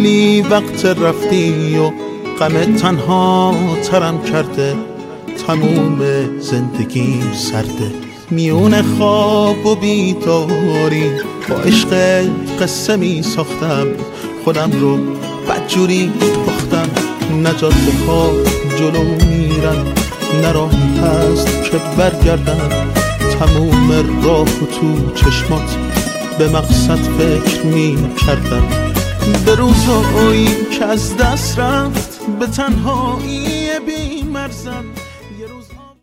خیلی وقت رفتی و غم تنها ترم کرده، تموم زندگیم سرده. میون خواب و بیداری با عشق قصه می ساختم، خودم رو بدجوری باختم. نجاته ها جلو میرن، نه راهی هست که برگردم. تموم راه و تو چشمات به مقصد فکر می کردم. به روزایی که از دست رفت، به تنهایی بی مرزم.